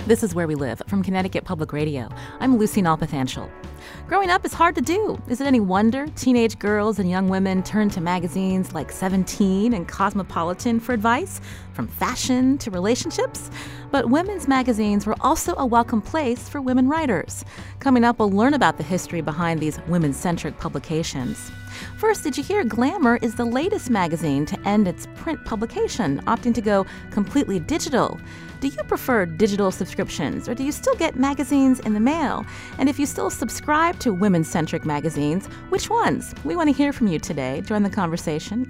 This is Where We Live from Connecticut Public Radio. I'm Lucy Nalpathanchel. Growing up is hard to do. Is it any wonder teenage girls and young women turn to magazines like 17 and Cosmopolitan for advice, from fashion to relationships? But women's magazines were also a welcome place for women writers. Coming up, we'll learn about the history behind these women-centric publications. First, did you hear Glamour is the latest magazine to end its print publication, opting to go completely digital? Do you prefer digital subscriptions, or do you still get magazines in the mail? And if you still subscribe to women-centric magazines, which ones? We want to hear from you today. Join the conversation,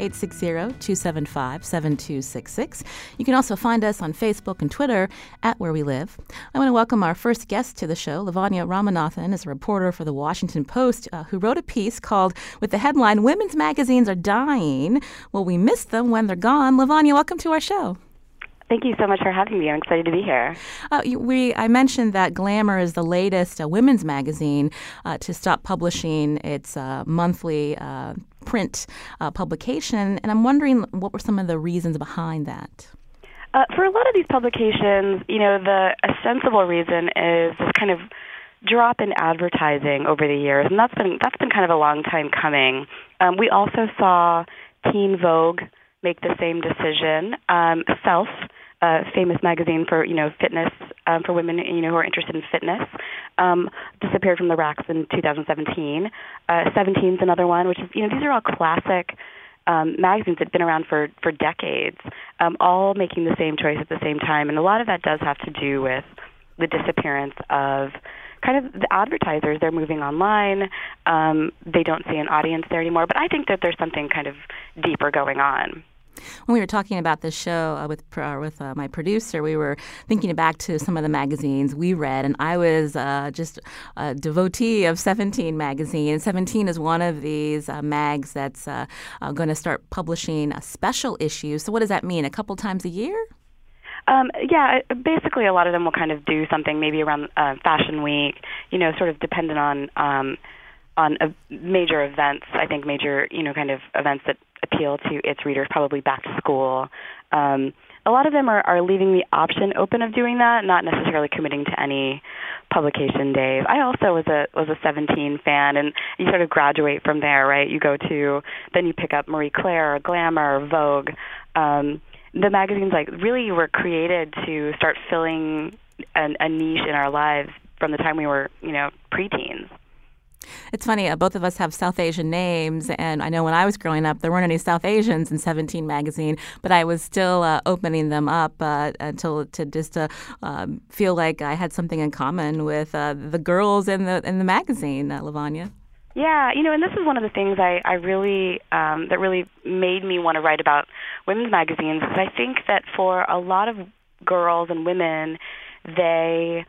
860-275-7266. You can also find us on Facebook and Twitter at Where We Live. I want to welcome our first guest to the show. Lavanya Ramanathan is a reporter for The Washington Post who wrote a piece called, with the headline, "Women's Magazines Are Dying. Will we miss them when they're gone?" Lavanya, welcome to our show. Thank you so much for having me. I'm excited to be here. I mentioned that Glamour is the latest women's magazine to stop publishing its monthly print publication, and I'm wondering what were some of the reasons behind that? For a lot of these publications, the sensible reason is this kind of drop in advertising over the years, and that's been kind of a long time coming. We also saw Teen Vogue make the same decision. Self, a famous magazine for fitness for women who are interested in fitness, disappeared from the racks in 2017. 17 is another one, which is these are all classic magazines that have been around for decades, all making the same choice at the same time, and a lot of that does have to do with the disappearance of kind of the advertisers. They're moving online. They don't see an audience there anymore. But I think that there's something kind of deeper going on. When we were talking about this show with my producer, we were thinking back to some of the magazines we read, and I was just a devotee of 17 magazine. And 17 is one of these mags that's going to start publishing a special issue. So what does that mean? A couple times a year? Basically a lot of them will kind of do something maybe around Fashion Week, sort of dependent on major events. I think major, kind of events that appeal to its readers, probably back to school. A lot of them are leaving the option open of doing that, not necessarily committing to any publication days. I also was a 17 fan, and you sort of graduate from there, right? Then you pick up Marie Claire or Glamour or Vogue. The magazines really were created to start filling a niche in our lives from the time we were, preteens. It's funny, both of us have South Asian names, and I know when I was growing up, there weren't any South Asians in 17 magazine, but I was still opening them up until to just feel like I had something in common with the girls in the magazine, Lavanya. Yeah, and this is one of the things I really that really made me want to write about women's magazines, because I think that for a lot of girls and women, they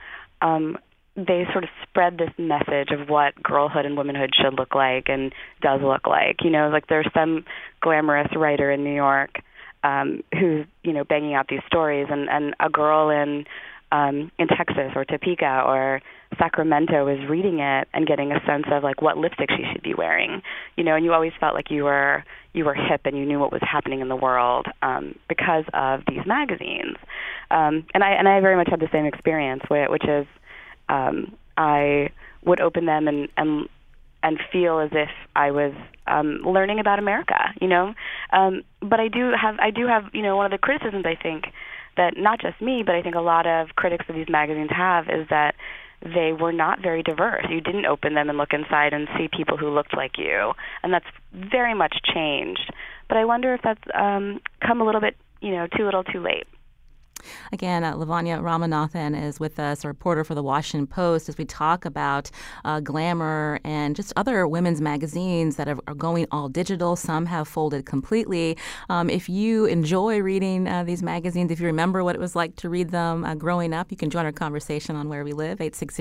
sort of spread this message of what girlhood and womanhood should look like and does look like. There's some glamorous writer in New York who's banging out these stories, and a girl in Texas or Topeka or Sacramento is reading it and getting a sense of what lipstick she should be wearing. And you always felt like you were hip and you knew what was happening in the world because of these magazines. And I very much had the same experience, which is I would open them and feel as if I was learning about America, But I do have one of the criticisms, I think, that not just me, but I think a lot of critics of these magazines have, is that they were not very diverse. You didn't open them and look inside and see people who looked like you, and that's very much changed. But I wonder if that's come a little bit, too little, too late. Again, Lavanya Ramanathan is with us, a reporter for The Washington Post, as we talk about Glamour and just other women's magazines that are going all digital. Some have folded completely. If you enjoy reading these magazines, if you remember what it was like to read them growing up, you can join our conversation on Where We Live,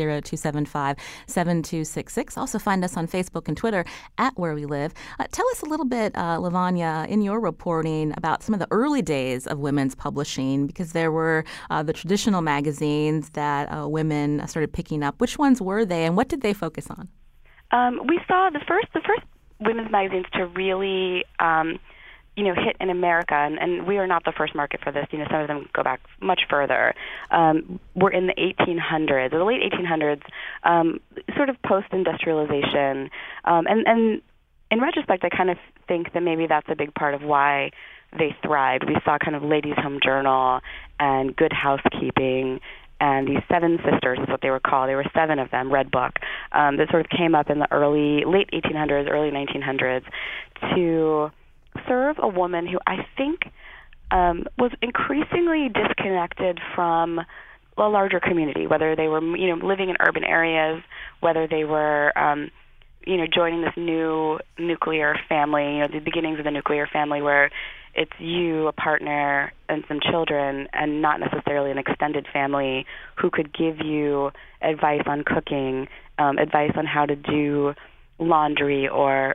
860-275-7266. Also find us on Facebook and Twitter at Where We Live. Tell us a little bit, Lavanya, in your reporting about some of the early days of women's publishing, because there were the traditional magazines that women started picking up. Which ones were they, and what did they focus on? We saw the first women's magazines to really hit in America, and we are not the first market for this. Some of them go back much further. We're in the 1800s, or the late 1800s, sort of post-industrialization. And in retrospect, I kind of think that maybe that's a big part of why they thrived. We saw kind of Ladies' Home Journal and Good Housekeeping, and these Seven Sisters is what they were called. There were 7 of them, Red Book, that sort of came up in the late 1800s, early 1900s to serve a woman who I think was increasingly disconnected from a larger community, whether they were living in urban areas, whether they were joining this new nuclear family, the beginnings of the nuclear family where it's you, a partner, and some children, and not necessarily an extended family who could give you advice on cooking, advice on how to do laundry or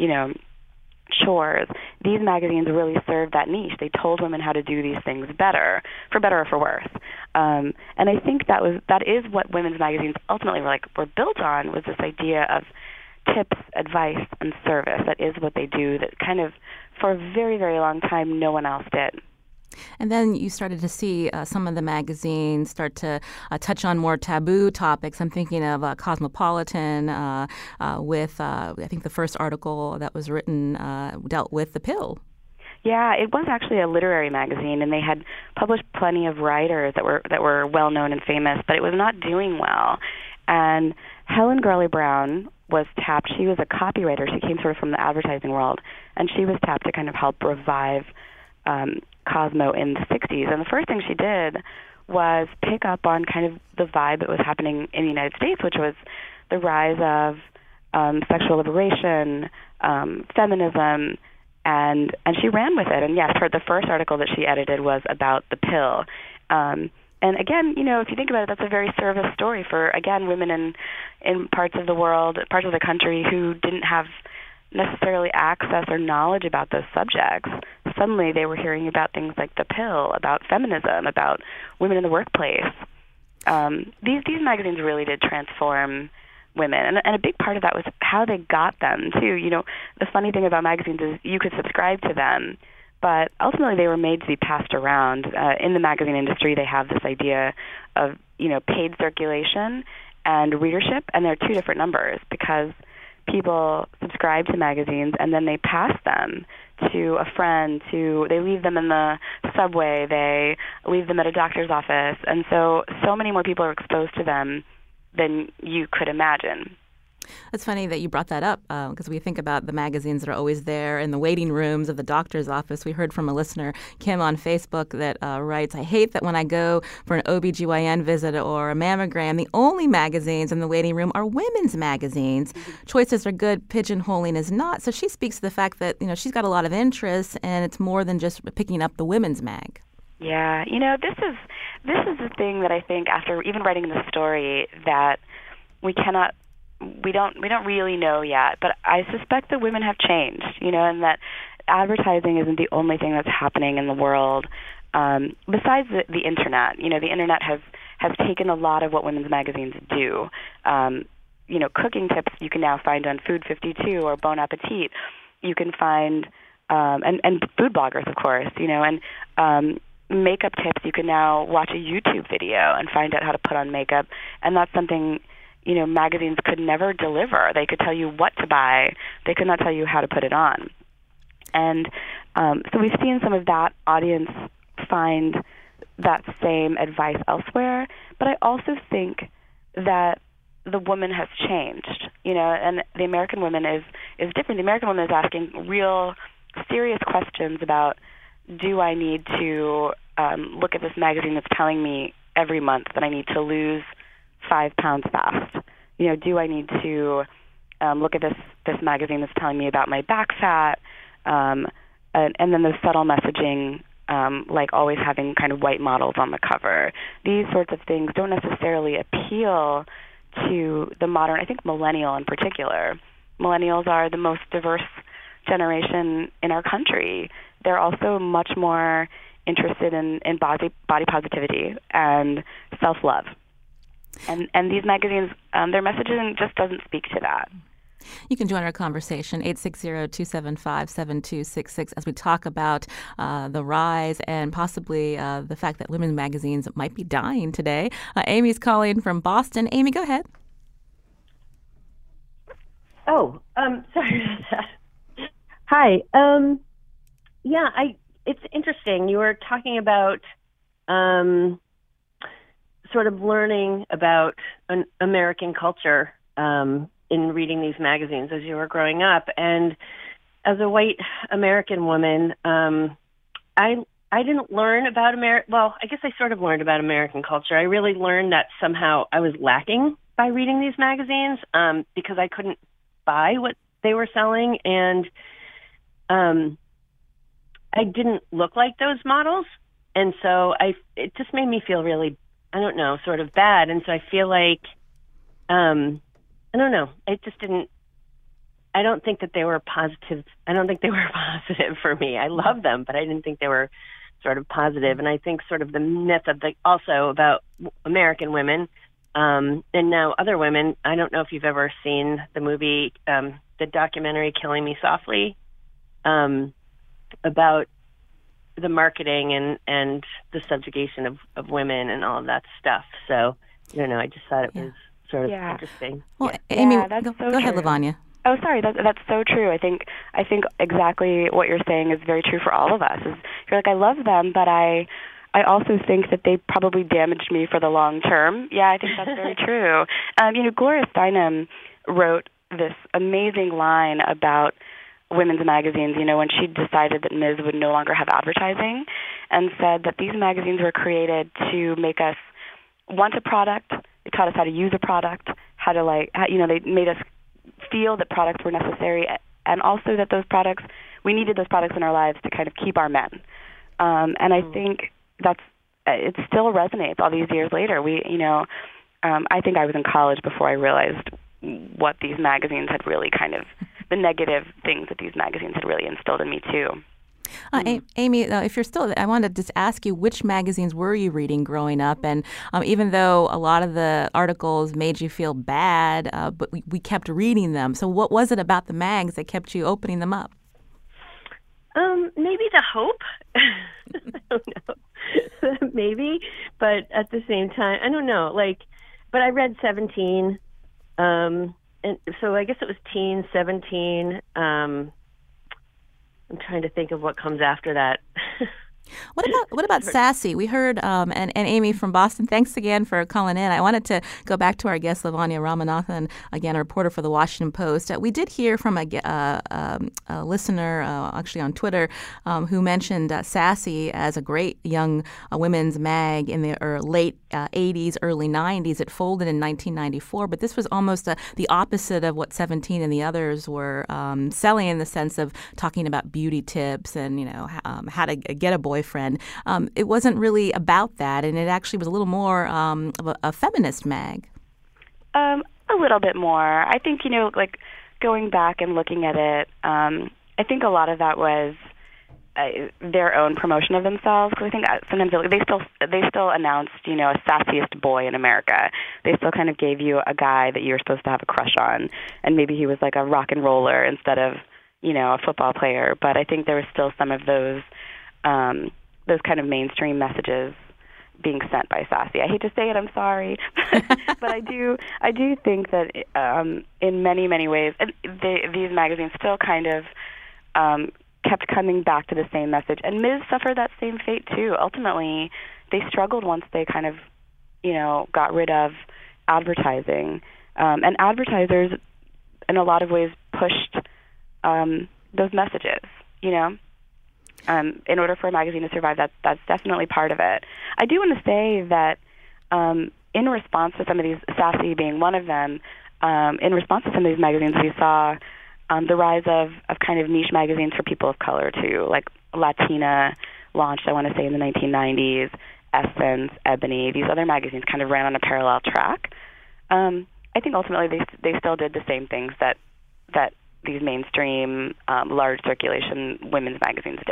chores. These magazines really served that niche. They told women how to do these things better or for worse. And I think that is what women's magazines ultimately were built on, was this idea of tips, advice, and service. That is what they do. That kind of, for a very, very long time, no one else did. And then you started to see some of the magazines start to touch on more taboo topics. I'm thinking of Cosmopolitan with, I think the first article that was written dealt with the pill. Yeah, it was actually a literary magazine, and they had published plenty of writers that were well known and famous, but it was not doing well. And Helen Gurley Brown was tapped. She was a copywriter. She came sort of from the advertising world, and she was tapped to kind of help revive Cosmo in the 60s. And the first thing she did was pick up on kind of the vibe that was happening in the United States, which was the rise of sexual liberation, feminism, and she ran with it. And yes, the first article that she edited was about the pill. And again, if you think about it, that's a very service story for, again, women in parts of the world, parts of the country who didn't have necessarily access or knowledge about those subjects. Suddenly they were hearing about things like the pill, about feminism, about women in the workplace. These magazines really did transform women, and a big part of that was how they got them, too. The funny thing about magazines is you could subscribe to them, but ultimately they were made to be passed around. In the magazine industry, they have this idea of, paid circulation and readership, and they're 2 different numbers because people subscribe to magazines and then they pass them to a friend, they leave them in the subway, they leave them at a doctor's office, and so many more people are exposed to them than you could imagine. It's funny that you brought that up because we think about the magazines that are always there in the waiting rooms of the doctor's office. We heard from a listener, Kim, on Facebook that writes, I hate that when I go for an OBGYN visit or a mammogram, the only magazines in the waiting room are women's magazines. Choices are good, pigeonholing is not. So she speaks to the fact that, she's got a lot of interests and it's more than just picking up the women's mag. Yeah, this is the thing that I think after even writing this story that we don't really know yet, but I suspect that women have changed, and that advertising isn't the only thing that's happening in the world. Besides the internet, the internet has taken a lot of what women's magazines do. Cooking tips you can now find on Food 52 or Bon Appetit. You can find and food bloggers, of course, and makeup tips. You can now watch a YouTube video and find out how to put on makeup, and that's something magazines could never deliver. They could tell you what to buy. They could not tell you how to put it on. And so we've seen some of that audience find that same advice elsewhere. But I also think that the woman has changed, and the American woman is different. The American woman is asking real serious questions about, do I need to look at this magazine that's telling me every month that I need to lose 5 pounds fast? Do I need to look at this magazine that's telling me about my back fat? And then the subtle messaging, like always having kind of white models on the cover. These sorts of things don't necessarily appeal to the modern, I think millennial in particular. Millennials are the most diverse generation in our country. They're also much more interested in body positivity and self-love. And these magazines, their messaging just doesn't speak to that. You can join our conversation, 860-275-7266, as we talk about the rise and possibly the fact that women's magazines might be dying today. Amy's calling from Boston. Amy, go ahead. Oh, sorry about that. Hi. It's interesting. You were talking about sort of learning about American culture in reading these magazines as you were growing up. And as a white American woman, I didn't learn about well, I guess I sort of learned about American culture. I really learned that somehow I was lacking by reading these magazines because I couldn't buy what they were selling, and I didn't look like those models. And so it just made me feel really, I don't know, sort of bad. And so I feel like, I don't know, it just didn't, I don't think that they were positive. I don't think they were positive for me. I love them, but I didn't think they were sort of positive. And I think sort of the myth of also about American women, and now other women. I don't know if you've ever seen the movie, the documentary Killing Me Softly, about the marketing and the subjugation of women and all of that stuff. So, I don't know, I just thought it was sort of interesting. Well, Amy, go ahead, Lavanya. Oh, sorry. That's so true. I think exactly what you're saying is very true for all of us. You're like, I love them, but I also think that they probably damaged me for the long term. Yeah, I think that's very true. Gloria Steinem wrote this amazing line about women's magazines, when she decided that Ms. would no longer have advertising, and said that these magazines were created to make us want a product. They taught us how to use a product, how to they made us feel that products were necessary, and also that we needed those products in our lives to kind of keep our men. And I think it still resonates all these years later. I think I was in college before I realized what these magazines had really the negative things that these magazines had really instilled in me too. Amy, if you're still, I wanted to just ask you, which magazines were you reading growing up? And even though a lot of the articles made you feel bad, but we kept reading them. So what was it about the mags that kept you opening them up? Maybe the hope. I don't know. Maybe, but at the same time, I don't know. But I read 17, and so I guess it was teen, 17. I'm trying to think of what comes after that. What about Sassy? We heard, and Amy from Boston, thanks again for calling in. I wanted to go back to our guest, Lavanya Ramanathan, again, a reporter for the Washington Post. We did hear from a listener, actually on Twitter, who mentioned Sassy as a great young women's mag in the late 80s, early 90s. It folded in 1994, but this was almost the opposite of what 17 and the others were selling, in the sense of talking about beauty tips and, how to get a boyfriend. It wasn't really about that, and it actually was a little more of a feminist mag. A little bit more. I think, going back and looking at it, I think a lot of that was their own promotion of themselves. Because I think sometimes they still announced, a sassiest boy in America. They still kind of gave you a guy that you were supposed to have a crush on, and maybe he was like a rock and roller instead of, a football player. But I think there was still some of those kind of mainstream messages being sent by Sassy. I hate to say it, I'm sorry, but I do think that in many, many ways, these magazines still kind of kept coming back to the same message. And Ms. suffered that same fate too. Ultimately, they struggled once they kind of, got rid of advertising. And advertisers, in a lot of ways, pushed those messages, in order for a magazine to survive. That's definitely part of it. I do want to say that in response to some of these, Sassy being one of them, in response to some of these magazines, we saw the rise of kind of niche magazines for people of color too, like Latina launched, I want to say, in the 1990s, Essence, Ebony. These other magazines kind of ran on a parallel track. I think ultimately they still did the same things that these mainstream, large circulation women's magazines did.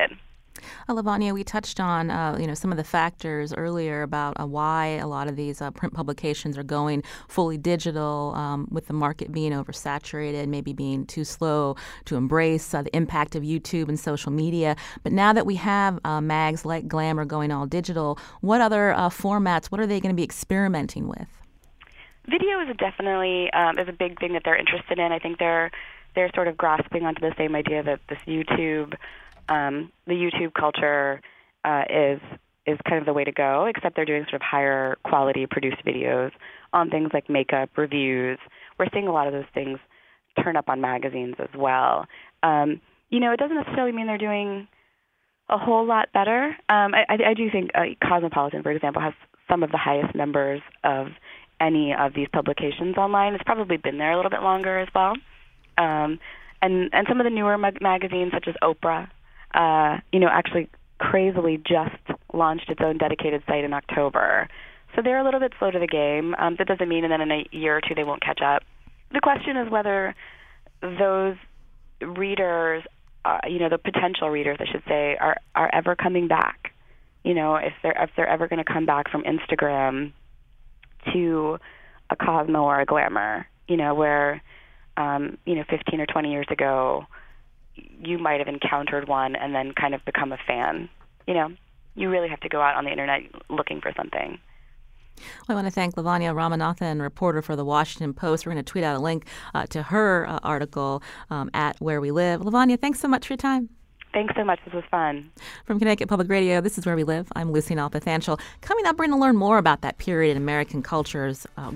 Lavanya, we touched on some of the factors earlier about why a lot of these print publications are going fully digital, with the market being oversaturated, maybe being too slow to embrace the impact of YouTube and social media. But now that we have mags like Glamour going all digital, what other formats, what are they going to be experimenting with? Video is definitely is a big thing that they're interested in. I think they're sort of grasping onto the same idea that this YouTube, the YouTube culture is kind of the way to go, except they're doing sort of higher quality produced videos on things like makeup, reviews. We're seeing a lot of those things turn up on magazines as well. It doesn't necessarily mean they're doing a whole lot better. I do think Cosmopolitan, for example, has some of the highest numbers of any of these publications online. It's probably been there a little bit longer as well. And some of the newer magazines, such as Oprah, actually crazily just launched its own dedicated site in October. So they're a little bit slow to the game. That doesn't mean that in a year or two they won't catch up. The question is whether those readers, the potential readers, I should say, are ever coming back. If they're ever going to come back from Instagram to a Cosmo or a Glamour, where 15 or 20 years ago, you might have encountered one and then kind of become a fan. You really have to go out on the internet looking for something. Well, I want to thank Lavanya Ramanathan, reporter for The Washington Post. We're going to tweet out a link to her article at Where We Live. Lavanya, thanks so much for your time. Thanks so much. This was fun. From Connecticut Public Radio, this is Where We Live. I'm Lucy Nalpathanchel. Coming up, we're going to learn more about that period in American culture,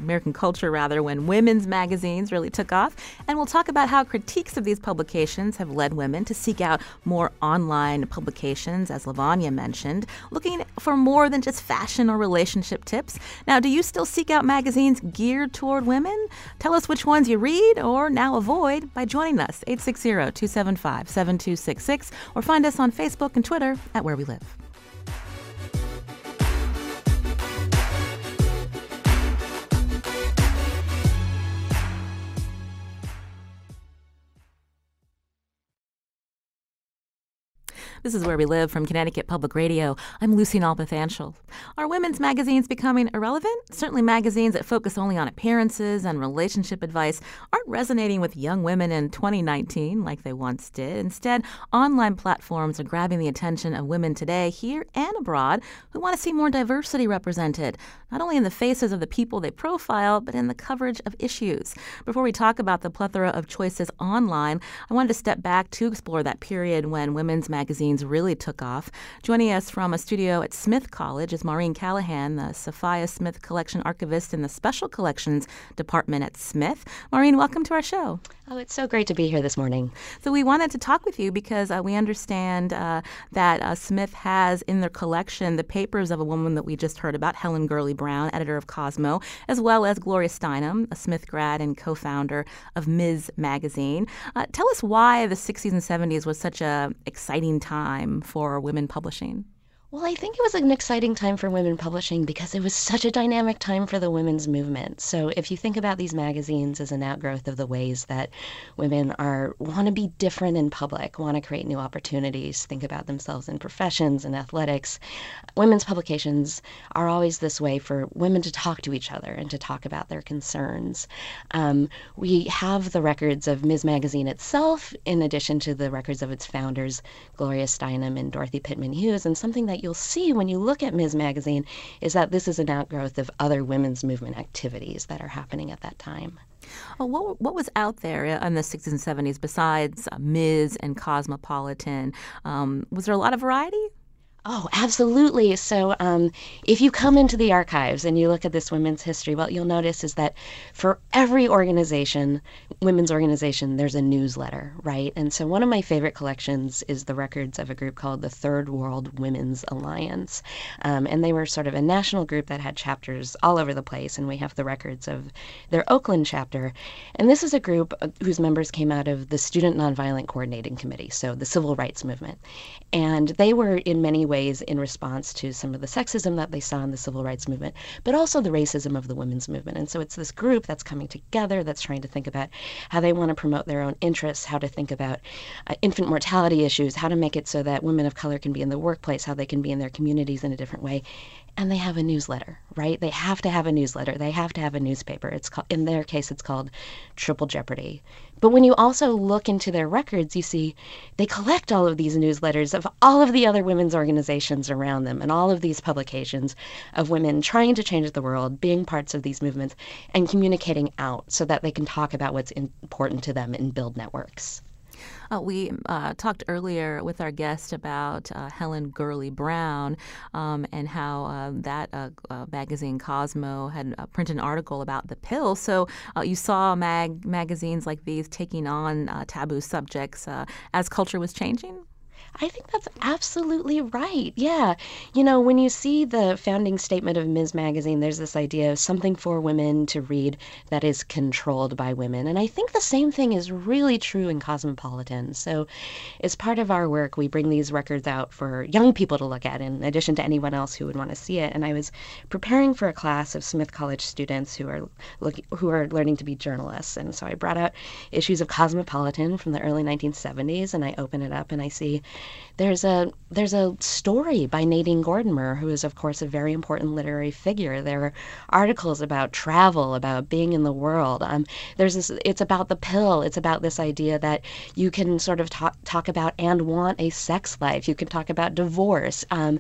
when women's magazines really took off. And we'll talk about how critiques of these publications have led women to seek out more online publications, as Lavanya mentioned, looking for more than just fashion or relationship tips. Now, do you still seek out magazines geared toward women? Tell us which ones you read or now avoid by joining us, 860-275-7266. Or find us on Facebook and Twitter at Where We Live. This is Where We Live from Connecticut Public Radio. I'm Lucy Nalpathanchel. Are women's magazines becoming irrelevant? Certainly magazines that focus only on appearances and relationship advice aren't resonating with young women in 2019 like they once did. Instead, online platforms are grabbing the attention of women today, here and abroad, who want to see more diversity represented, not only in the faces of the people they profile, but in the coverage of issues. Before we talk about the plethora of choices online, I wanted to step back to explore that period when women's magazines really took off. Joining us from a studio at Smith College is Maureen Callahan, the Sophia Smith Collection Archivist in the Special Collections Department at Smith. Maureen, welcome to our show. Oh, it's so great to be here this morning. So we wanted to talk with you because we understand that Smith has in their collection the papers of a woman that we just heard about, Helen Gurley Brown, editor of Cosmo, as well as Gloria Steinem, a Smith grad and co-founder of Ms. Magazine. Tell us why the 60s and 70s was such an exciting time for women publishing. Well, I think it was an exciting time for women publishing because it was such a dynamic time for the women's movement. So if you think about these magazines as an outgrowth of the ways that women want to be different in public, want to create new opportunities, think about themselves in professions and athletics, women's publications are always this way for women to talk to each other and to talk about their concerns. We have the records of Ms. Magazine itself, in addition to the records of its founders, Gloria Steinem and Dorothy Pittman Hughes, and something that you'll see when you look at Ms. Magazine is that this is an outgrowth of other women's movement activities that are happening at that time. Well, what was out there in the 60s and 70s besides Ms. and Cosmopolitan? Was there a lot of variety? Oh, absolutely. So if you come into the archives and you look at this women's history, what you'll notice is that for every organization, women's organization, there's a newsletter, right? And so one of my favorite collections is the records of a group called the Third World Women's Alliance. And they were sort of a national group that had chapters all over the place. And we have the records of their Oakland chapter. And this is a group whose members came out of the Student Nonviolent Coordinating Committee, so the civil rights movement. And they were in many ways ways in response to some of the sexism that they saw in the civil rights movement, but also the racism of the women's movement. And so it's this group that's coming together that's trying to think about how they want to promote their own interests, how to think about infant mortality issues, how to make it so that women of color can be in the workplace, how they can be in their communities in a different way. And they have a newsletter, right? They have to have a newsletter. They have to have a newspaper. It's called, in their case, it's called Triple Jeopardy. But when you also look into their records, you see they collect all of these newsletters of all of the other women's organizations around them and all of these publications of women trying to change the world, being parts of these movements, and communicating out so that they can talk about what's important to them and build networks. We talked earlier with our guest about Helen Gurley Brown and how that magazine Cosmo had printed an article about the pill. So you saw magazines like these taking on taboo subjects as culture was changing? I think that's absolutely right. Yeah. You know, when you see the founding statement of Ms. Magazine, there's this idea of something for women to read that is controlled by women. And I think the same thing is really true in Cosmopolitan. So as part of our work, we bring these records out for young people to look at in addition to anyone else who would want to see it. And I was preparing for a class of Smith College students who are learning to be journalists. And so I brought out issues of Cosmopolitan from the early 1970s, and I open it up and I see there's a story by Nadine Gordimer, who is, of course, a very important literary figure. There are articles about travel, about being in the world. It's about the pill. It's about this idea that you can sort of talk about and want a sex life. You can talk about divorce.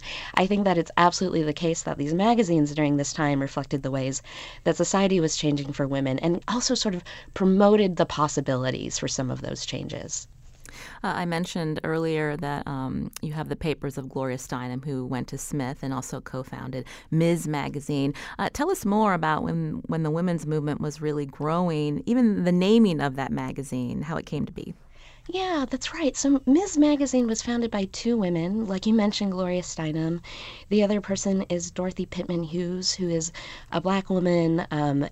I think that it's absolutely the case that these magazines during this time reflected the ways that society was changing for women and also sort of promoted the possibilities for some of those changes. I mentioned earlier that you have the papers of Gloria Steinem, who went to Smith and also co-founded Ms. Magazine. Tell us more about when the women's movement was really growing, even the naming of that magazine, how it came to be. Yeah, that's right. So Ms. Magazine was founded by two women, like you mentioned, Gloria Steinem. The other person is Dorothy Pittman Hughes, who is a Black woman.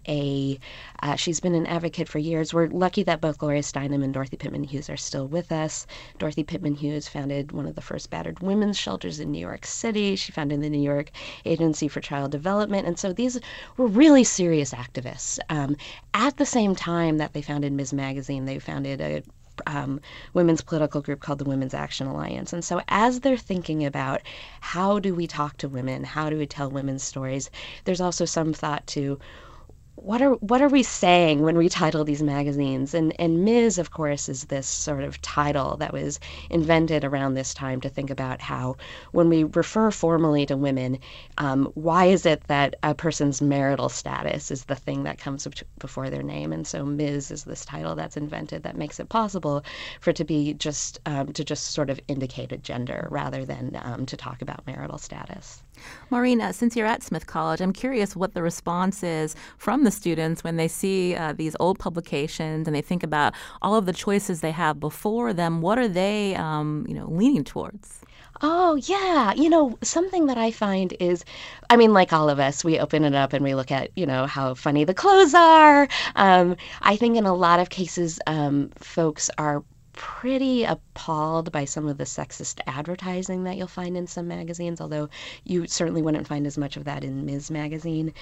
She's been an advocate for years. We're lucky that both Gloria Steinem and Dorothy Pittman Hughes are still with us. Dorothy Pittman Hughes founded one of the first battered women's shelters in New York City. She founded the New York Agency for Child Development. And so these were really serious activists. At the same time that they founded Ms. Magazine, they founded a women's political group called the Women's Action Alliance. And so as they're thinking about how do we talk to women, how do we tell women's stories, there's also some thought to what are we saying when we title these magazines? And Ms., of course, is this sort of title that was invented around this time to think about how when we refer formally to women, why is it that a person's marital status is the thing that comes before their name? And so Ms. is this title that's invented that makes it possible for it to be just sort of indicate a gender rather than to talk about marital status. Maureen, since you're at Smith College, I'm curious what the response is from the students when they see these old publications and they think about all of the choices they have before them. What are they, leaning towards? Oh, yeah. You know, something that I find is, I mean, like all of us, we open it up and we look at, how funny the clothes are. I think in a lot of cases, folks are pretty appalled by some of the sexist advertising that you'll find in some magazines, although you certainly wouldn't find as much of that in Ms. Magazine.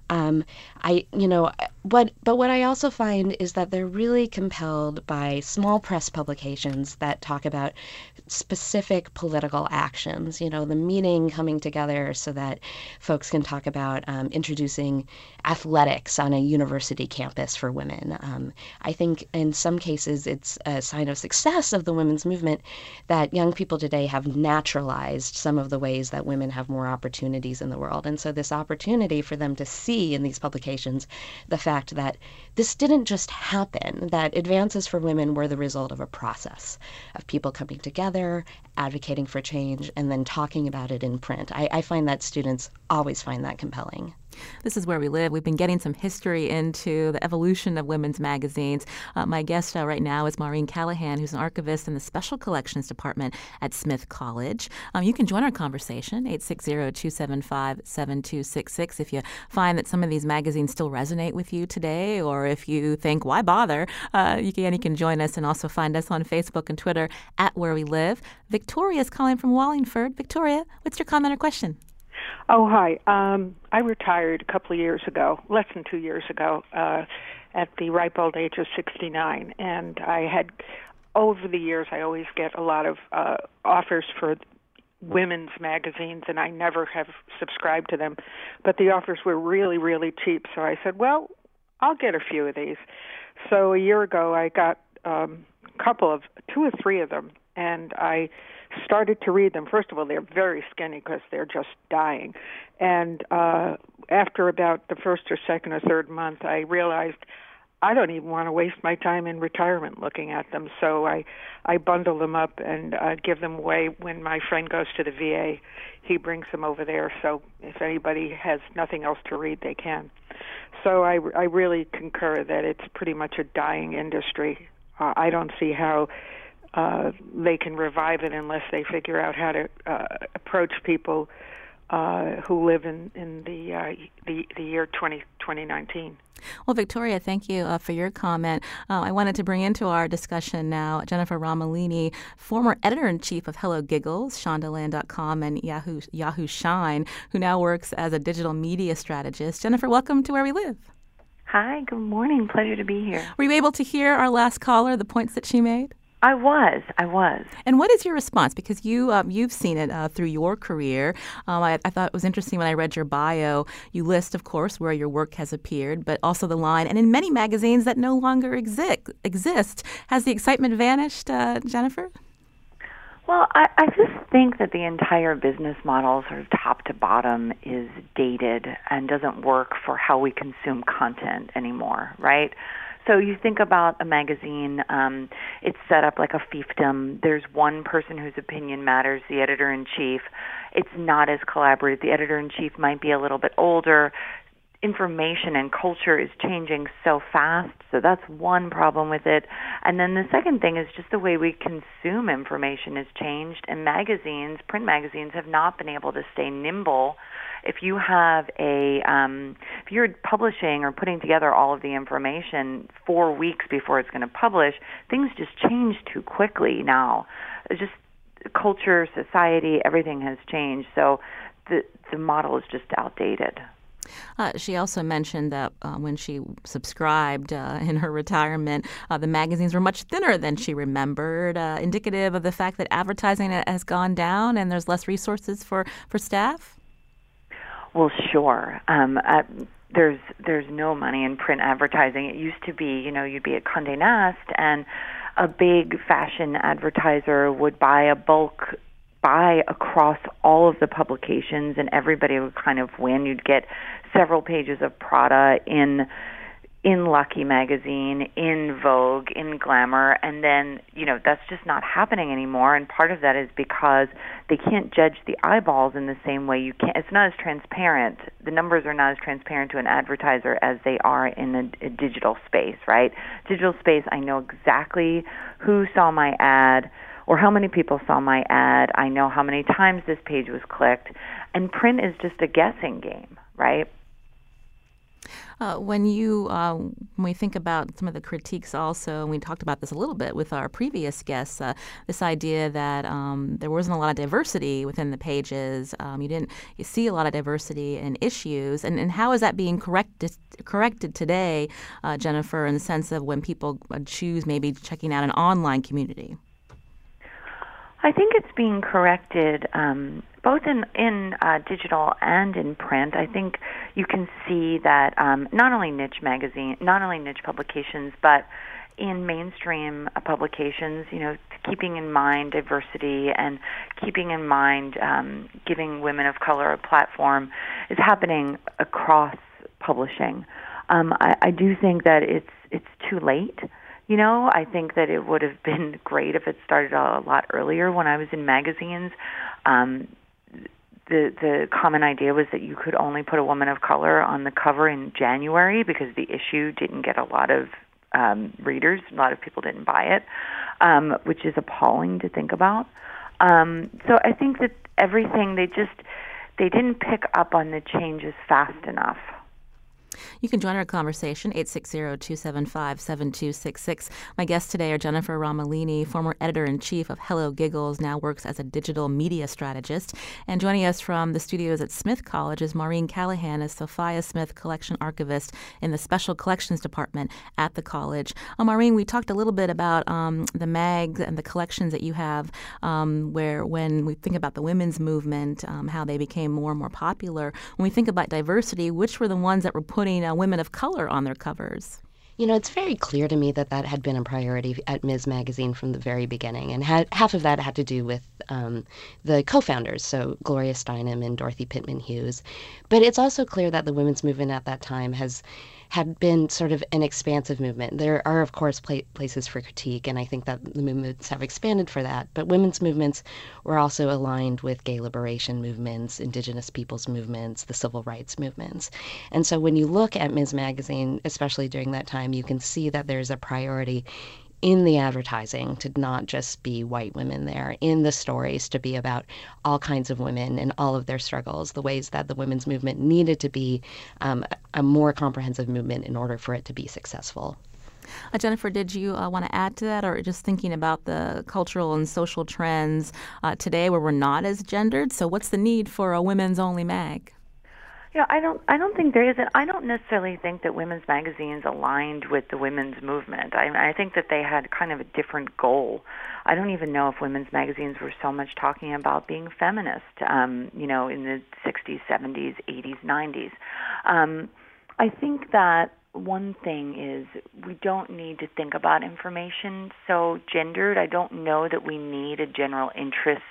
What I also find is that they're really compelled by small press publications that talk about specific political actions, the meeting coming together so that folks can talk about introducing athletics on a university campus for women. I think in some cases it's a sign of success of the women's movement that young people today have naturalized some of the ways that women have more opportunities in the world. And so this opportunity for them to see in these publications the fact that this didn't just happen, that advances for women were the result of a process of people coming together, advocating for change, and then talking about it in print. I find that students always find that compelling. This is Where We Live. We've been getting some history into the evolution of women's magazines. My guest right now is Maureen Callahan, who's an archivist in the Special Collections Department at Smith College. You can join our conversation, 860-275-7266, if you find that some of these magazines still resonate with you today, or if you think, why bother? You can join us and also find us on Facebook and Twitter at Where We Live. Victoria's calling from Wallingford. Victoria, what's your comment or question? Oh, hi. I retired a couple of years ago, less than 2 years ago, at the ripe old age of 69. And I had, over the years, I always get a lot of offers for women's magazines, and I never have subscribed to them. But the offers were really, really cheap. So I said, well, I'll get a few of these. So a year ago, I got two or three of them, and I started to read them. First of all, they're very skinny because they're just dying. And after about the first or second or third month, I realized I don't even want to waste my time in retirement looking at them. So I bundle them up and give them away. When my friend goes to the VA, he brings them over there. So if anybody has nothing else to read, they can. So I really concur that it's pretty much a dying industry. I don't see how they can revive it unless they figure out how to approach people who live in the year 2019. Well, Victoria, thank you for your comment. I wanted to bring into our discussion now Jennifer Romolini, former editor-in-chief of Hello Giggles, Shondaland.com, and Yahoo Shine, who now works as a digital media strategist. Jennifer, welcome to Where We Live. Hi, good morning. Pleasure to be here. Were you able to hear our last caller, the points that she made? I was. And what is your response? Because you've seen it through your career. I thought it was interesting when I read your bio. You list, of course, where your work has appeared, but also the line, and in many magazines that no longer exist. Has the excitement vanished, Jennifer? Well, I just think that the entire business model, sort of top to bottom, is dated and doesn't work for how we consume content anymore, right? So you think about a magazine, it's set up like a fiefdom. There's one person whose opinion matters, the editor-in-chief. It's not as collaborative. The editor-in-chief might be a little bit older. Information and culture is changing so fast, so that's one problem with it. And then the second thing is just the way we consume information has changed, and print magazines have not been able to stay nimble. If you have if you're publishing or putting together all of the information 4 weeks before it's going to publish, things just change too quickly now. It's just culture, society, everything has changed. So the model is just outdated. She also mentioned that when she subscribed in her retirement, the magazines were much thinner than she remembered, indicative of the fact that advertising has gone down and there's less resources for staff? Well, sure. There's no money in print advertising. It used to be, you'd be at Condé Nast and a big fashion advertiser would buy across all of the publications, and everybody would kind of win. You'd get several pages of Prada in Lucky magazine, in Vogue, in Glamour, and then, that's just not happening anymore. And part of that is because they can't judge the eyeballs in the same way you can. It's not as transparent. The numbers are not as transparent to an advertiser as they are in a digital space, right? Digital space, I know exactly who saw my ad, or how many people saw my ad. I know how many times this page was clicked. And print is just a guessing game, right? When we think about some of the critiques also, and we talked about this a little bit with our previous guests, this idea that there wasn't a lot of diversity within the pages. You see a lot of diversity in issues. And how is that being corrected today, Jennifer, in the sense of when people choose maybe checking out an online community? I think it's being corrected both in digital and in print. I think you can see that not only niche publications, but in mainstream publications, keeping in mind diversity and keeping in mind giving women of color a platform is happening across publishing. I do think that it's too late. I think that it would have been great if it started a lot earlier when I was in magazines. the common idea was that you could only put a woman of color on the cover in January because the issue didn't get a lot of readers. A lot of people didn't buy it, which is appalling to think about. So I think that everything, they didn't pick up on the changes fast enough. You can join our conversation, 860-275-7266. My guests today are Jennifer Romolini, former editor-in-chief of Hello Giggles, now works as a digital media strategist. And joining us from the studios at Smith College is Maureen Callahan, a Sophia Smith collection archivist in the Special Collections Department at the college. Maureen, we talked a little bit about the mags and the collections that you have, where when we think about the women's movement, how they became more and more popular. When we think about diversity, which were the ones that were putting women of color on their covers? You know, it's very clear to me that had been a priority at Ms. Magazine from the very beginning. And half of that had to do with the co-founders, so Gloria Steinem and Dorothy Pittman Hughes. But it's also clear that the women's movement at that time had been sort of an expansive movement. There are, of course, places for critique, and I think that the movements have expanded for that. But women's movements were also aligned with gay liberation movements, indigenous peoples movements, the civil rights movements. And so when you look at Ms. Magazine, especially during that time, you can see that there's a priority in the advertising to not just be white women there, in the stories to be about all kinds of women and all of their struggles, the ways that the women's movement needed to be a more comprehensive movement in order for it to be successful. Jennifer, did you want to add to that, or just thinking about the cultural and social trends today where we're not as gendered? So what's the need for a women's only mag? I don't think there is. I don't necessarily think that women's magazines aligned with the women's movement. I think that they had kind of a different goal. I don't even know if women's magazines were so much talking about being feminist, in the 60s, 70s, 80s, 90s. I think that one thing is we don't need to think about information so gendered. I don't know that we need a general interest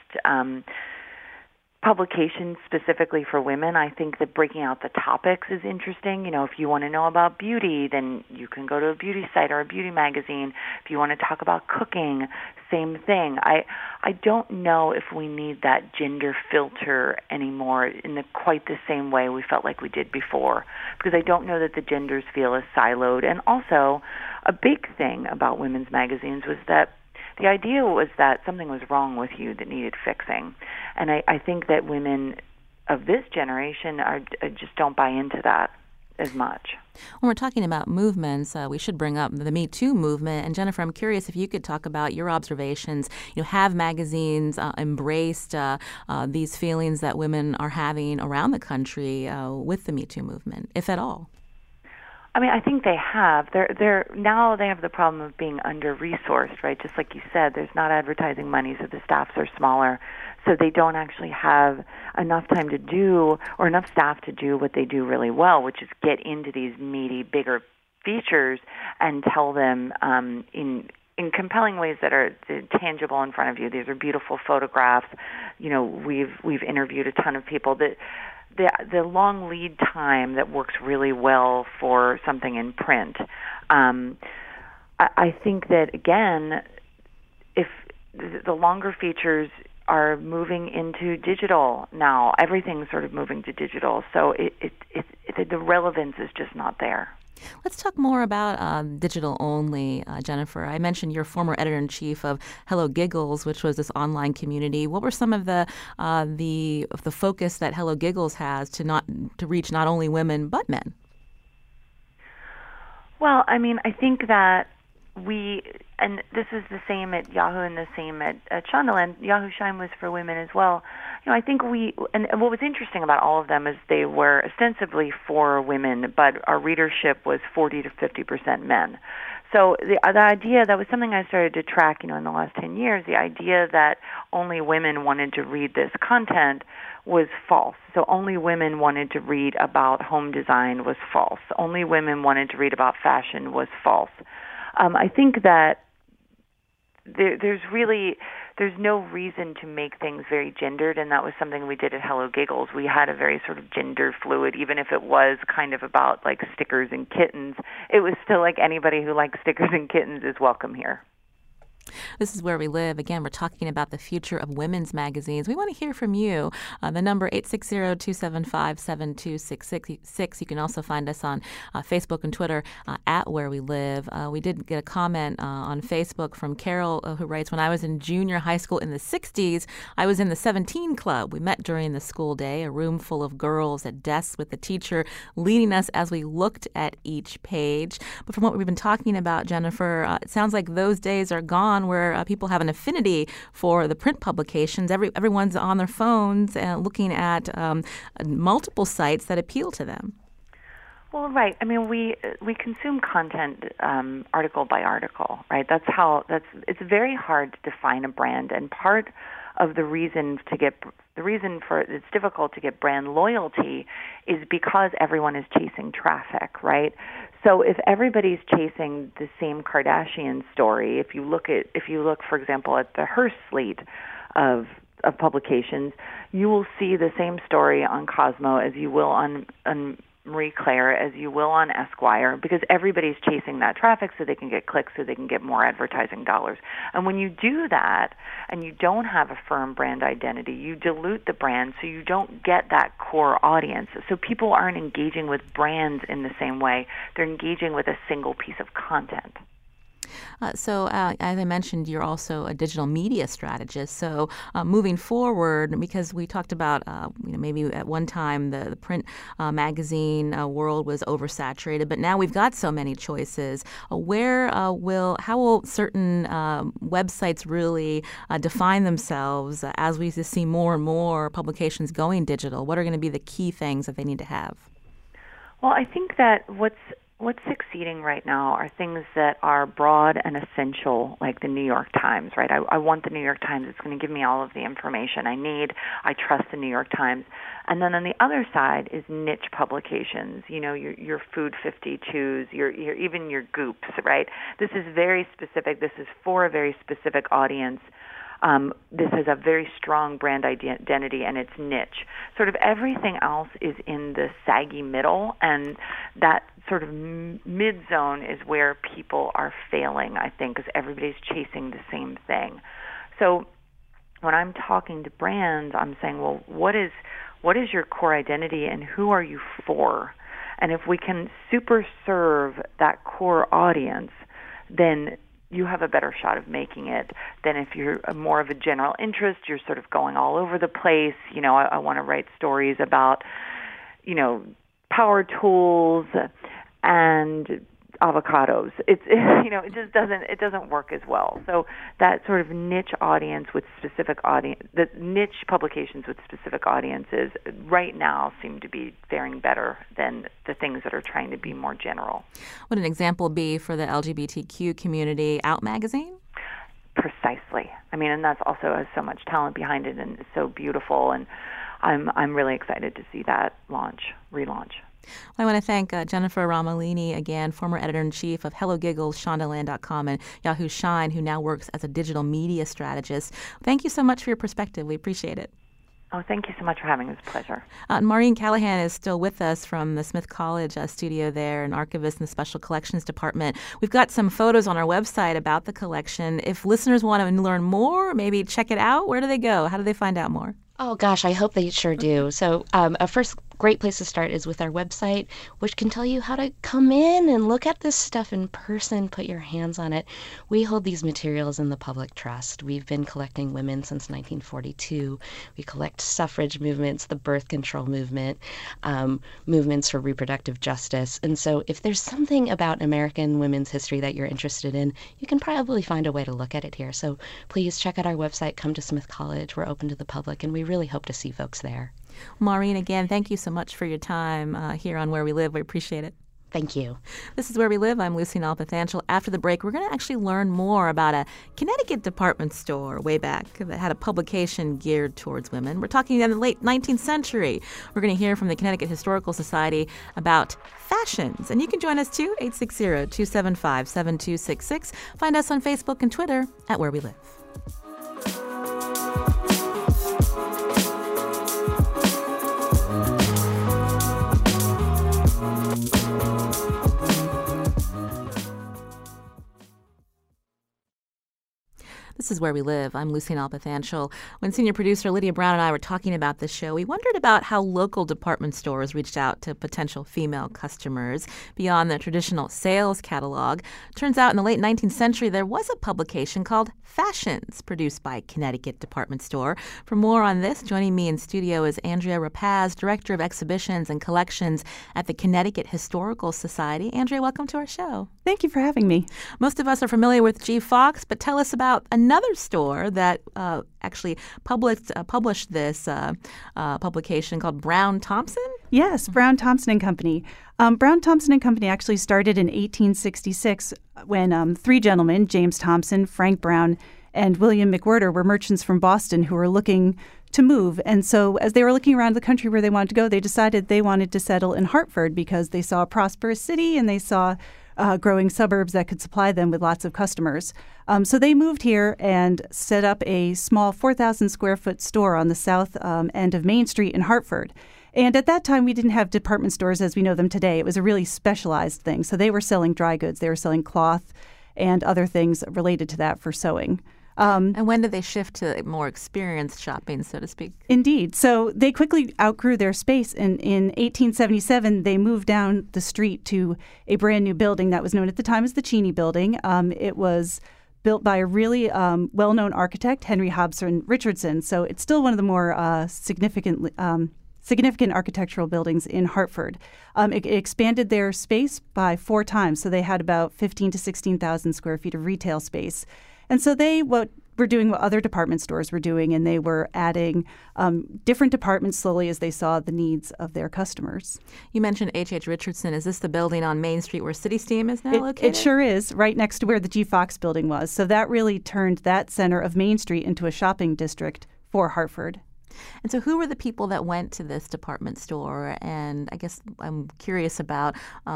publications specifically for women. I think that breaking out the topics is interesting. If you want to know about beauty, then you can go to a beauty site or a beauty magazine. If you want to talk about cooking, same thing. I don't know if we need that gender filter anymore in quite the same way we felt like we did before, because I don't know that the genders feel as siloed. And also, a big thing about women's magazines was that the idea was that something was wrong with you that needed fixing. And I think that women of this generation just don't buy into that as much. When we're talking about movements, we should bring up the Me Too movement. And Jennifer, I'm curious if you could talk about your observations. Have magazines embraced these feelings that women are having around the country with the Me Too movement, if at all? I think they have. Now they have the problem of being under-resourced, right? Just like you said, there's not advertising money, so the staffs are smaller. So they don't actually have enough time to do, or enough staff to do what they do really well, which is get into these meaty, bigger features and tell them in compelling ways that are tangible in front of you. These are beautiful photographs. We've interviewed a ton of people that. The long lead time that works really well for something in print. I think that, again, if the longer features are moving into digital now, everything's sort of moving to digital, so the relevance is just not there. Let's talk more about digital only, Jennifer. I mentioned you're former editor-in-chief of Hello Giggles, which was this online community. What were some of the focus that Hello Giggles has to reach not only women but men? Well, I think that and this is the same at Yahoo and the same at Shondaland. Yahoo Shine was for women as well. I think and what was interesting about all of them is they were ostensibly for women, but our readership was 40 to 50% men. So the idea, that was something I started to track, in the last 10 years, the idea that only women wanted to read this content was false. So only women wanted to read about home design was false. Only women wanted to read about fashion was false. I think that there's no reason to make things very gendered, and that was something we did at Hello Giggles. We had a very sort of gender fluid, even if it was kind of about like stickers and kittens. It was still like anybody who likes stickers and kittens is welcome here. This is Where We Live. Again, we're talking about the future of women's magazines. We want to hear from you. The number 860-275-7266. You can also find us on Facebook and Twitter at Where We Live. We did get a comment on Facebook from Carol who writes, when I was in junior high school in the 60s, I was in the 17 Club. We met during the school day, a room full of girls at desks with the teacher leading us as we looked at each page. But from what we've been talking about, Jennifer, it sounds like those days are gone where people have an affinity for the print publications. Everyone's on their phones and looking at multiple sites that appeal to them. Well, right. I mean, we consume content article by article, right? It's very hard to define a brand, and part of the reason for it's difficult to get brand loyalty is because everyone is chasing traffic, right? So if everybody's chasing the same Kardashian story, if you look, for example, at the Hearst slate of publications, you will see the same story on Cosmo as you will on Marie Claire, as you will on Esquire, because everybody's chasing that traffic so they can get clicks, so they can get more advertising dollars. And when you do that and you don't have a firm brand identity, you dilute the brand so you don't get that core audience. So people aren't engaging with brands in the same way. They're engaging with a single piece of content. So as I mentioned, you're also a digital media strategist. So moving forward, because we talked about, maybe at one time the print magazine world was oversaturated, but now we've got so many choices. How will certain websites really define themselves as we see more and more publications going digital? What are going to be the key things that they need to have? Well, I think that what's succeeding right now are things that are broad and essential, like the New York Times, right? I want the New York Times. It's going to give me all of the information I need. I trust the New York Times. And then on the other side is niche publications, your Food 52s, even your Goops, right? This is very specific. This is for a very specific audience. This has a very strong brand identity, and it's niche. Sort of everything else is in the saggy middle, and that sort of mid-zone is where people are failing, I think, because everybody's chasing the same thing. So when I'm talking to brands, I'm saying, well, what is your core identity, and who are you for? And if we can super serve that core audience, then you have a better shot of making it than if you're more of a general interest. You're sort of going all over the place. I want to write stories about, power tools and avocados. It just doesn't work as well. So that sort of niche audience with specific audience, the niche publications with specific audiences right now seem to be faring better than the things that are trying to be more general. Would an example be for the LGBTQ community, Out Magazine? Precisely. I mean, and that's also has so much talent behind it and is so beautiful, and I'm really excited to see that relaunch. Well, I want to thank Jennifer Romolini, again, former editor-in-chief of Hello Giggles, Shondaland.com, and Yahoo Shine, who now works as a digital media strategist. Thank you so much for your perspective. We appreciate it. Oh, thank you so much for having me. It was a pleasure. Maureen Callahan is still with us from the Smith College studio there, an archivist in the Special Collections Department. We've got some photos on our website about the collection. If listeners want to learn more, maybe check it out, where do they go? How do they find out more? Oh, gosh, I hope they sure do. So a first great place to start is with our website, which can tell you how to come in and look at this stuff in person, put your hands on it. We hold these materials in the public trust. We've been collecting women since 1942. We collect suffrage movements, the birth control movement, movements for reproductive justice. And so if there's something about American women's history that you're interested in, you can probably find a way to look at it here. So please check out our website, come to Smith College. We're open to the public, and we really hope to see folks there. Maureen, again, thank you so much for your time here on Where We Live. We appreciate it. Thank you. This is Where We Live. I'm Lucy Nalpathanchel. After the break, we're going to actually learn more about a Connecticut department store way back that had a publication geared towards women. We're talking in the late 19th century. We're going to hear from the Connecticut Historical Society about fashions. And you can join us too, 860-275-7266. Find us on Facebook and Twitter at Where We Live. This is Where We Live. I'm Lucy Nalpathanchel. When senior producer Lydia Brown and I were talking about this show, we wondered about how local department stores reached out to potential female customers beyond the traditional sales catalog. Turns out in the late 19th century, there was a publication called Fashions, produced by Connecticut Department Store. For more on this, joining me in studio is Andrea Rapaz, Director of Exhibitions and Collections at the Connecticut Historical Society. Andrea, welcome to our show. Thank you for having me. Most of us are familiar with G. Fox, but tell us about another store that actually published this publication called Brown Thompson? Yes, Brown Thompson and Company. Brown Thompson and Company actually started in 1866 when three gentlemen, James Thompson, Frank Brown, and William McWhirter, were merchants from Boston who were looking to move. And so as they were looking around the country where they wanted to go, they decided they wanted to settle in Hartford because they saw a prosperous city and they saw growing suburbs that could supply them with lots of customers. So they moved here and set up a small 4,000 square foot store on the south end of Main Street in Hartford. And at that time, we didn't have department stores as we know them today. It was a really specialized thing. So they were selling dry goods. They were selling cloth and other things related to that for sewing. And when did they shift to more experienced shopping, so to speak? Indeed. So they quickly outgrew their space. And in 1877, they moved down the street to a brand new building that was known at the time as the Cheney Building. It was built by a really well-known architect, Henry Hobson Richardson. So it's still one of the more significant architectural buildings in Hartford. It expanded their space by 4 times. So they had about 15 to 16,000 square feet of retail space. And so they were doing what other department stores were doing, and they were adding different departments slowly as they saw the needs of their customers. You mentioned H.H. Richardson. Is this the building on Main Street where City Steam is now located? It sure is, right next to where the G. Fox building was. So that really turned that center of Main Street into a shopping district for Hartford. And so who were the people that went to this department store? And I guess I'm curious about,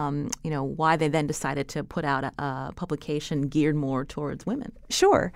why they then decided to put out a publication geared more towards women. Sure.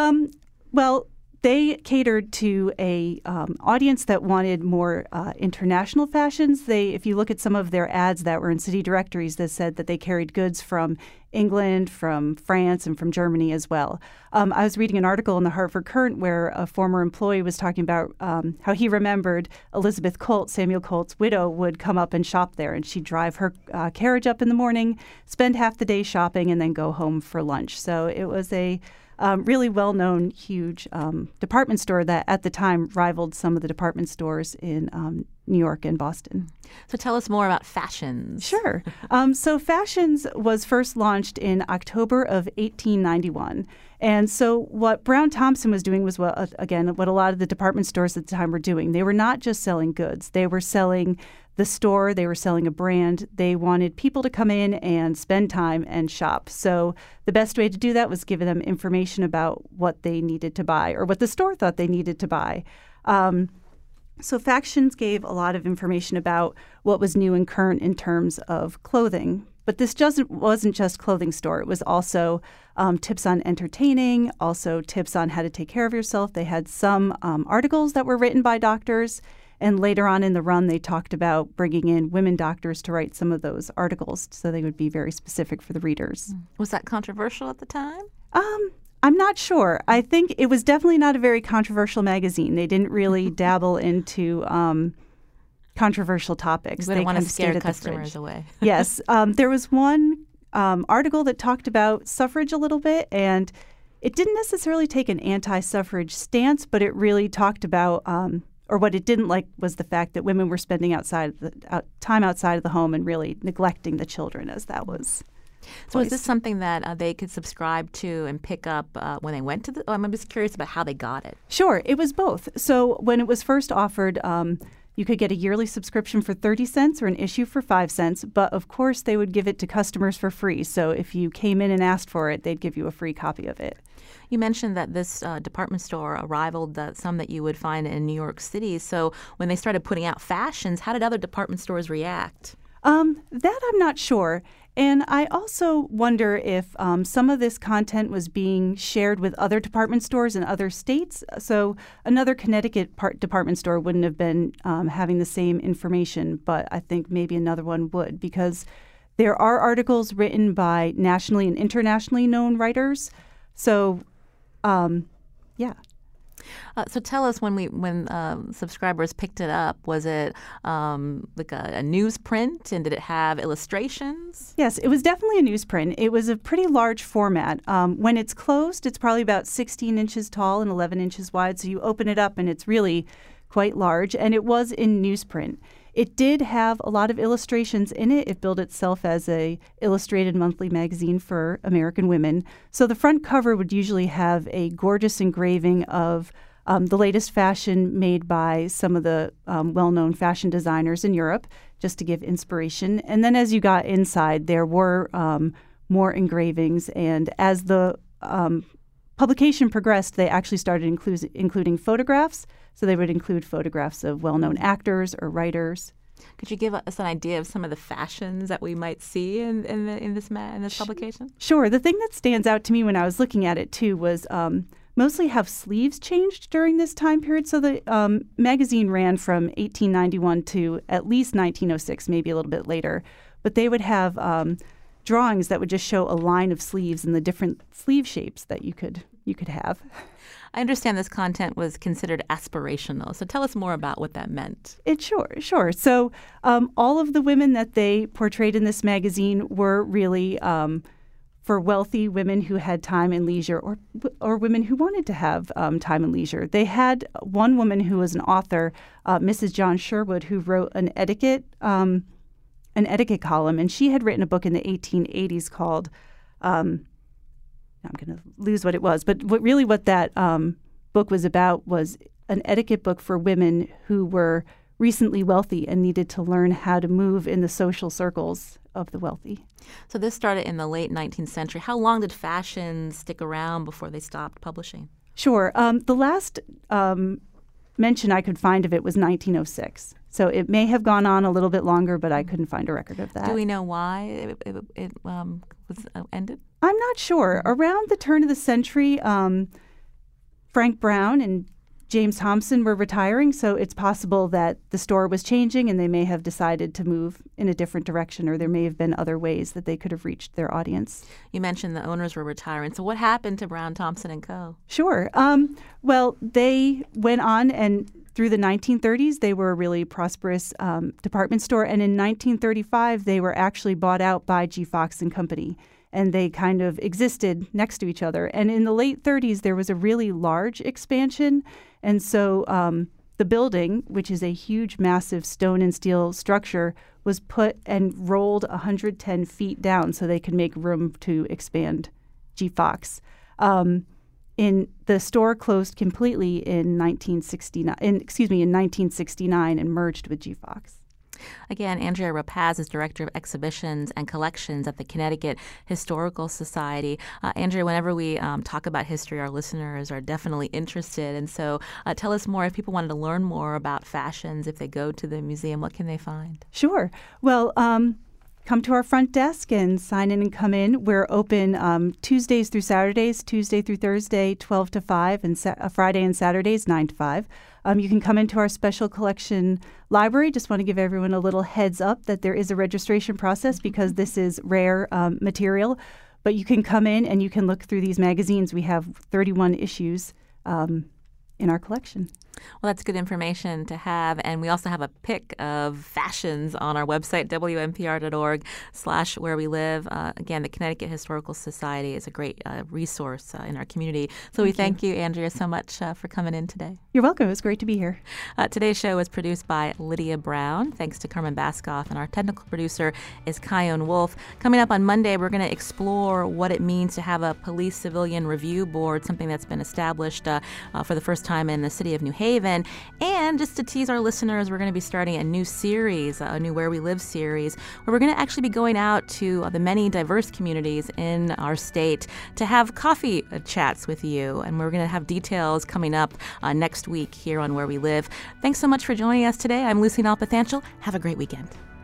Well, they catered to a audience that wanted more international fashions. If you look at some of their ads that were in city directories that said that they carried goods from England, from France, and from Germany as well. I was reading an article in the Hartford Courant where a former employee was talking about how he remembered Elizabeth Colt, Samuel Colt's widow, would come up and shop there, and she'd drive her carriage up in the morning, spend half the day shopping, and then go home for lunch. So it was a really well-known, huge department store that at the time rivaled some of the department stores in New York and Boston. So tell us more about Fashions. Sure. So Fashions was first launched in October of 1891. And so what Brown Thompson was doing was, what a lot of the department stores at the time were doing. They were not just selling goods. They were selling the store. They were selling a brand. They wanted people to come in and spend time and shop. So the best way to do that was giving them information about what they needed to buy or what the store thought they needed to buy. So Fashions gave a lot of information about what was new and current in terms of clothing. But this wasn't just clothing store. It was also tips on entertaining, also tips on how to take care of yourself. They had some articles that were written by doctors. And later on in the run, they talked about bringing in women doctors to write some of those articles so they would be very specific for the readers. Was that controversial at the time? I'm not sure. I think it was definitely not a very controversial magazine. They didn't really dabble into controversial topics. They didn't want to scare customers away. Yes. There was one article that talked about suffrage a little bit, and it didn't necessarily take an anti-suffrage stance, but it really talked about or what it didn't like was the fact that women were spending time outside of the home and really neglecting the children as that was. So is this something that they could subscribe to and pick up when they went to the – I'm just curious about how they got it. Sure. It was both. So when it was first offered, you could get a yearly subscription for 30 cents or an issue for 5 cents. But, of course, they would give it to customers for free. So if you came in and asked for it, they'd give you a free copy of it. You mentioned that this department store rivaled some that you would find in New York City. So when they started putting out Fashions, how did other department stores react? That I'm not sure. And I also wonder if some of this content was being shared with other department stores in other states. So another Connecticut department store wouldn't have been having the same information, but I think maybe another one would, because there are articles written by nationally and internationally known writers. So Yeah. So tell us, when subscribers picked it up, was it like a newsprint, and did it have illustrations? Yes, it was definitely a newsprint. It was a pretty large format. When it's closed, it's probably about 16 inches tall and 11 inches wide. So you open it up and it's really quite large. And it was in newsprint. It did have a lot of illustrations in it. It billed itself as a illustrated monthly magazine for American women. So the front cover would usually have a gorgeous engraving of the latest fashion made by some of the well-known fashion designers in Europe, just to give inspiration. And then as you got inside, there were more engravings. And as the publication progressed, they actually started including photographs. So they would include photographs of well-known actors or writers. Could you give us an idea of some of the fashions that we might see in this publication? Sure. The thing that stands out to me when I was looking at it, too, was mostly how sleeves changed during this time period. So the magazine ran from 1891 to at least 1906, maybe a little bit later. But they would have drawings that would just show a line of sleeves and the different sleeve shapes that you could have. I understand this content was considered aspirational. So tell us more about what that meant. Sure. So all of the women that they portrayed in this magazine were really for wealthy women who had time and leisure, or women who wanted to have time and leisure. They had one woman who was an author, Mrs. John Sherwood, who wrote an etiquette column, and she had written a book in the 1880s called. I'm going to lose what it was, but what that book was about was an etiquette book for women who were recently wealthy and needed to learn how to move in the social circles of the wealthy. So this started in the late 19th century. How long did fashions stick around before they stopped publishing? Sure. The last mention I could find of it was 1906. So it may have gone on a little bit longer, but I couldn't find a record of that. Do we know why it was ended? I'm not sure. Around the turn of the century, Frank Brown and James Thompson were retiring, so it's possible that the store was changing and they may have decided to move in a different direction, or there may have been other ways that they could have reached their audience. You mentioned the owners were retiring. So what happened to Brown, Thompson & Co.? Sure. Well, they went on, and through the 1930s, they were a really prosperous department store. And in 1935, they were actually bought out by G. Fox & Company. And they kind of existed next to each other. And in the late 30s, there was a really large expansion. And so the building, which is a huge, massive stone and steel structure, was put and rolled 110 feet down so they could make room to expand G. Fox. The store closed completely in 1969 and merged with G. Fox. Again, Andrea Rapaz is Director of Exhibitions and Collections at the Connecticut Historical Society. Andrea, whenever we talk about history, our listeners are definitely interested. And so tell us more. If people wanted to learn more about fashions, if they go to the museum, what can they find? Sure. Well, come to our front desk and sign in and come in. We're open Tuesdays through Saturdays, Tuesday through Thursday, 12 to 5, and Friday and Saturdays, 9 to 5. You can come into our special collection library. Just want to give everyone a little heads up that there is a registration process because this is rare material. But you can come in and you can look through these magazines. We have 31 issues in our collection. Well, that's good information to have. And we also have a pic of fashions on our website, WNPR.org/where we live. Again, the Connecticut Historical Society is a great resource in our community. So we thank you, Andrea, so much for coming in today. You're welcome. It was great to be here. Today's show was produced by Lydia Brown. Thanks to Carmen Baskoff. And our technical producer is Kyone Wolf. Coming up on Monday, we're going to explore what it means to have a police-civilian review board, something that's been established for the first time in the city of New Haven. And just to tease our listeners, we're going to be starting a new series, a new Where We Live series, where we're going to actually be going out to the many diverse communities in our state to have coffee chats with you. And we're going to have details coming up next week here on Where We Live. Thanks so much for joining us today. I'm Lucy Nalpathanchel. Have a great weekend.